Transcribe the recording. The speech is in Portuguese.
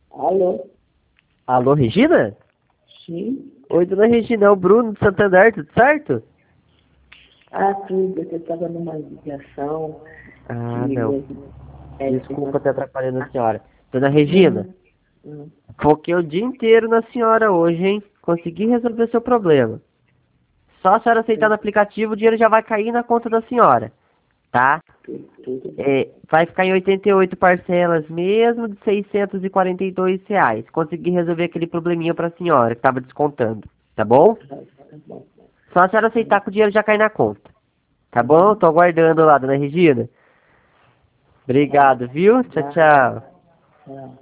Alô? Alô, Regina? Sim? Oi, dona Regina, é o Bruno do Santander, tudo certo? Ah, tudo, eu estava numa ligação Ah, não. que Desculpa estar atrapalhando a senhora. Dona Não, Regina, não. foquei o dia inteiro na senhora hoje, hein? Consegui resolver seu problema. Só a senhora aceitar no aplicativo, o dinheiro já vai cair na conta da senhora, tá? Tudo bem. Vai ficar em 88 parcelas mesmo, de R$ 642. Consegui resolver aquele probleminha pra senhora que tava descontando, tá bom? Tá bom. Só a senhora aceitar que o dinheiro já cai na conta. Tá bom? Uhum. Tô aguardando lá, dona Regina. Tá. Obrigado, viu? Tchau, Tá. tchau. Tá.